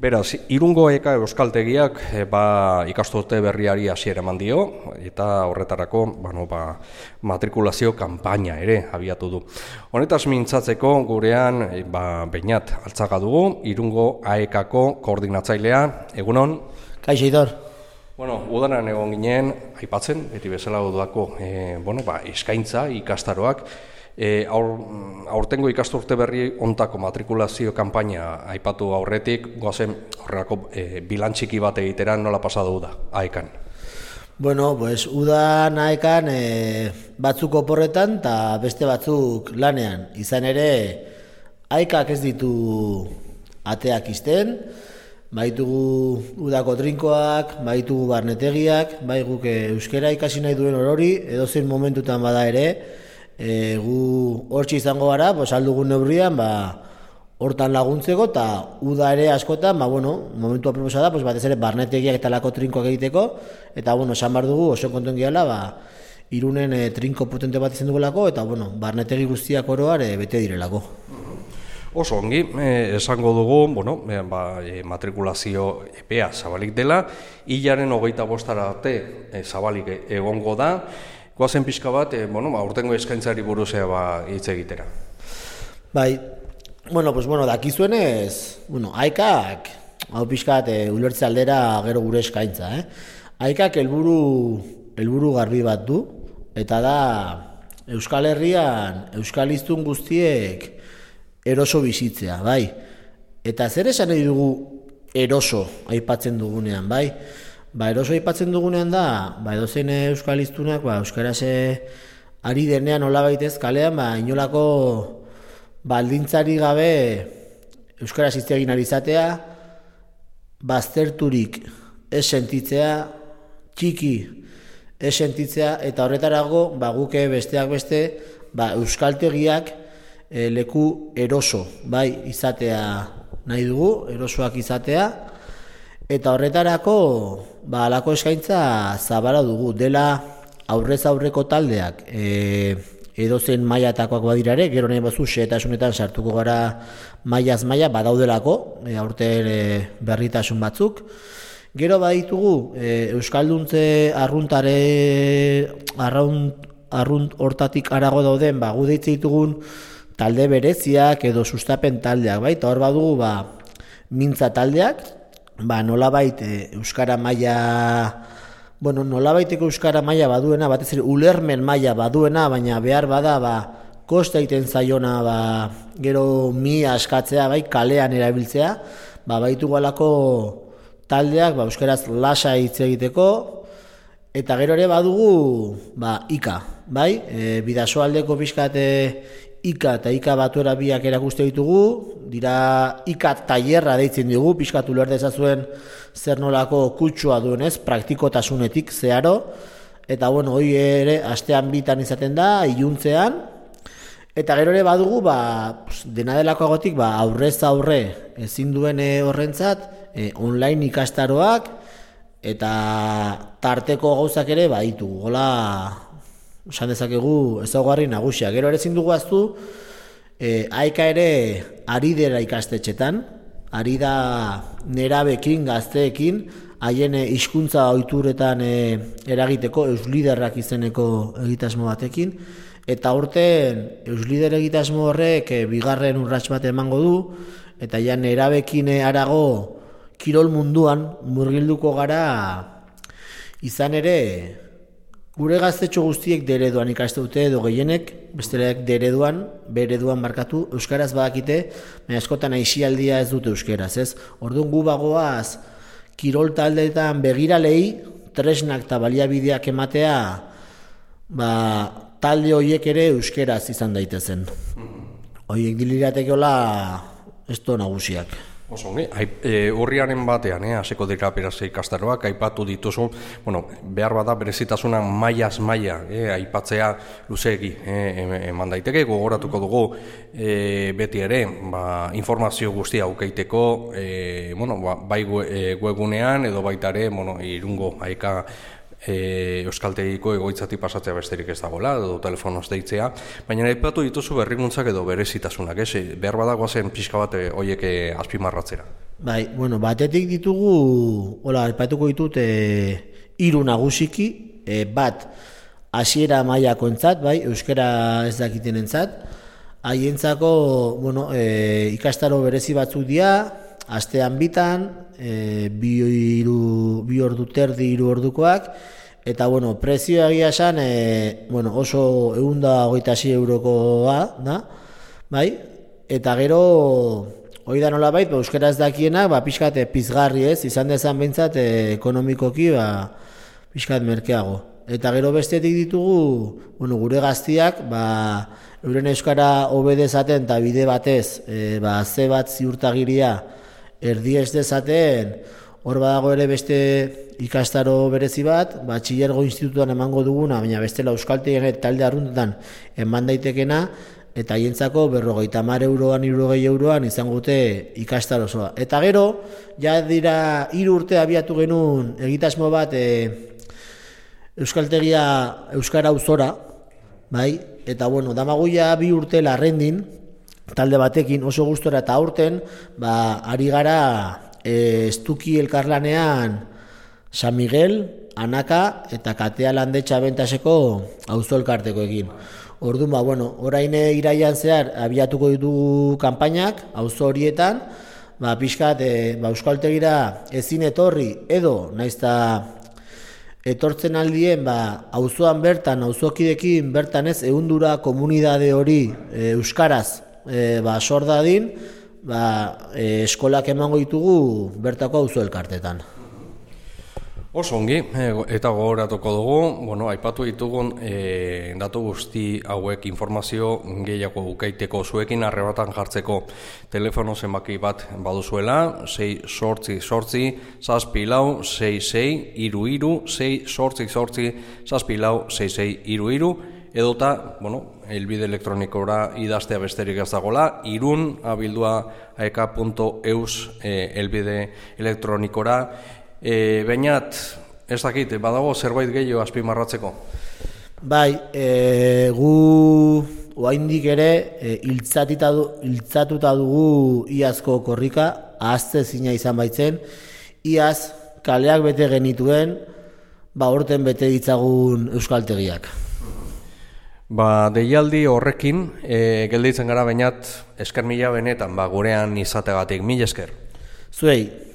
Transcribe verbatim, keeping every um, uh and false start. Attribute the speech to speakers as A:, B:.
A: Beraz, Irungo Eka Euskaltegiak e, ba, ikasturte berriari hasiera eman dio eta horretarako bueno, ba, matrikulazio kanpaina ere abiatu du. Honetaz mintzatzeko gurean e, ba, Beñat Altzaga dugu, Irungo A E K-ko koordinatzailea. Egunon?
B: Kaixo, Idor.
A: Bueno, udaran egon ginen, aipatzen, beti bezala udako e, bueno, ba, eskaintza, ikastaroak. E, aur, aurtengo ikasturte berri ontako matrikulazio kanpaina aipatu aurretik, goazen horrelako e, bilantxiki bat egitera nola pasadu da, A E K-an?
B: Bueno, pues udan A E K-an e, batzuk oporretan eta beste batzuk lanean. Izan ere, A E K-ak ez ditu ateak izten, baitugu udako trinkoak, baitugu barnetegiak, bai guk euskera ikasi nahi duen orori, edozein momentutan bada ere, E, gu hortxe izango gara, pues, aldugun neurrian, ba, hortan laguntzeko, eta uda ere askotan, ba, bueno, momentu aproposa da, pues, batez ere barnetegiak eta lako trinkoak egiteko, eta, bueno, esan behar dugu, oso konten gehala, ba, Irunen e, trinko potente bat izan dugulako, eta, bueno, barnetegi guztiak oroar e, bete direlako.
A: Oso ongi, eh, esango dugu, bueno, eh, ba, eh, matrikulazio epea zabalik dela, hilaren hogeita bostara arte eh, zabalik egongo da. Goazen pixka bat, e, bueno, aurtengo eskaintzari buruzea ba, hitz egitera.
B: Bai, bueno, pues, bueno, dakizuenez, bueno, A E K-ak, hau pixka bat, e, ulertze aldera gero gure eskaintza, eh? A E K-ak helburu, helburu garbi bat du, eta da Euskal Herrian, Euskal hiztun guztiek eroso bizitzea, bai? Eta zer esan nahi dugu eroso aipatzen dugunean, bai? Ba, eroso aipatzen dugunean da, ba, edozein euskal hiztunak, ba, euskaraz ari denean nola baitez kalean, ba, inolako baldintzari gabe euskaraz hitz egin ari izatea, bazterturik ez sentitzea, txiki ez sentitzea, eta horretarago, ba, guke besteak beste, ba, euskaltegiak e, leku eroso, bai, izatea nahi dugu, erosoak izatea, eta horretarako, ba, alako eskaintza zabala dugu, dela aurrez aurreko taldeak, e, edozen mailatakoak badirare, gero nahi bazu xehetasunetan sartuko gara mailaz maila, badaudelako, e, aurten e, berritasun batzuk. Gero baditugu, e, Euskalduntze arruntare, arrunt, arrunt hortatik arago dauden, ba, gu deitze ditugun talde bereziak edo sustapen taldeak, bai, eta hor badugu, ba, mintza taldeak, ba, nolabait e, euskara maila, bueno, nolabaiteko euskara maila baduena, batez ere ulermen maila baduena, baina behar bada, ba, kosta egiten zaiona, ba, gero mi askatzea, bai, kalean erabiltzea, ba, baitu galako taldeak, ba, euskaraz lasa hitz egiteko, eta gero ere badugu, ba, ika, bai, e, bidasoaldeko pixkat Ika eta Ika batuera biak erakuste ditugu, dira Ika tailerra deitzen dugu, pixkat uler dezazuen zer nolako kutsua duenez, praktikotasunetik zeharo, eta bueno, hori ere astean bitan izaten da, iluntzean, eta gero ere badugu, ba, dena delako agotik, ba, aurrez aurre ezin duen horrentzat, e, online ikastaroak, eta tarteko gauzak ere baditu, gola, esan dezakegu ezaugarri nagusia. Gero ere ezin dugu aztu, e, A E K ere ari dela ikastetxetan, ari da nerabekin, gazteekin, haien hizkuntza ohituretan e, eragiteko, eusliderrak izeneko egitasmo batekin, eta urten euslider egitasmo horrek e, bigarren urrats bat emango du, eta ja nerabekin arago kirol munduan murgilduko gara, izan ere, gure gaztetxo guztiek dereduan ikaste dute edo gehienek, besteak dereduan, bereduan markatu, euskaraz badakite, baina askotan aisialdia ez dute euskaraz, ez? Orduan gu bagoaz, kirol taldeetan begiralei, tresnak eta baliabideak ematea, ba, talde horiek ere euskaraz izan daitezen. Horiek diliratekola esto nagusiak.
A: Oso, e, urriaren batean, eh, hasiko dira beraz ikastaroak, aipatu dituzu, bueno, behar bada berezitasunan mailaz maila, eh, aipatzea luzeegi eh, eman daiteke, gogoratuko dugu eh, beti ere, ba, informazio guztia aukeiteko, eh, bueno, ba, bai webgunean edo baita ere, bueno, Irungo A E K e, euskaltegiko egoitzatik pasatzea besterik ez dagoela, edo telefonoz deitzea, baina aipatu dituzu berrikuntzak edo berezitasunak, ez? Behar badagoazen pixka bat horiek azpimarratzera.
B: Bai, bueno, batetik ditugu, hola, aipatuko ditut, e, hiru nagusiki, e, bat, hasiera mailakoentzat, bai, euskara ez dakitenentzat, haientzako, bueno, e, ikastaro berezi batzuk dira, astean bitan, e, bi, iru, bi ordu terdi, hiru ordukoak, eta, bueno, prezioa egia esan, e, bueno, oso ehun eta hogeita sei eurokoa da, bai, eta gero, hori da nola bait, ba, euskara ez dakienak, ba, pixkat pizgarri ez, izan dezan behintzat, e, ekonomikoki, ba, pixkat merkeago. Eta gero bestetik ditugu, bueno, gure gaztiak, ba, euren euskara hobe dezaten eta bide batez, e, ba, ze bat ziurtagiria erdi ez dezaten, hor badago ere beste ikastaro berezi bat, ba, Txillergo institutuan emango duguna, baina bestela euskaltegien talde arruntetan eman daitekena, eta haientzako berrogeita hamar euroan, hirurogei euroan izango dute ikastaro osoa. Eta gero, ja dira hiru urte abiatu genuen egitasmo bat, e, euskaltegia euskara auzora, bai, eta bueno, damaguia bi urte larrendin, talde batekin oso gustora eta aurten, ba, ari gara e, estuki elkarlanean San Miguel, Anaka eta Katea Landetxa Bentaseko auzo elkartekoekin. Orduan, ba, bueno, orain iraian zehar abiatuko ditugu kanpainak auzo horietan, ba, pixkat, e, ba, euskaltegira ezin etorri edo, naizta etortzen aldien, ba, auzoan bertan, auzokidekin bertan ez, ehundura komunidade hori e, euskaraz e, ba, sor dadin, ba, e, eskolak emango ditugu bertako auzo elkartetan.
A: Oso ongi, eta gogoratuko dugu, bueno, aipatu ditugun e, datu guzti hauek informazio gehiago ukaiteko zuekin harrebatan jartzeko telefono zenbaki bat baduzuela, sei sortzi sortzi, zazpi lau, sei sei, iru iru, sei sortzi sortzi, zazpi lau, sei sei, iru iru, edota, bueno, helbide elektronikora idaztea besterik ez dagoela, irun abildua aeka puntu eus e, helbide elektronikora. E, Bainat, ez dakit, badago zerbait gehiago azpimarratzeko?
B: Bai, e, gu oraindik ere e, iltzatuta du, iltzatuta dugu iazko korrika, ahazte zina izan baitzen, iaz kaleak bete genituen, ba horten bete ditzagun euskaltegiak.
A: Ba, deialdi horrekin, e, gelditzen gara Bainat, esker mila benetan, ba, gurean izategatik, mil esker.
B: Zuei.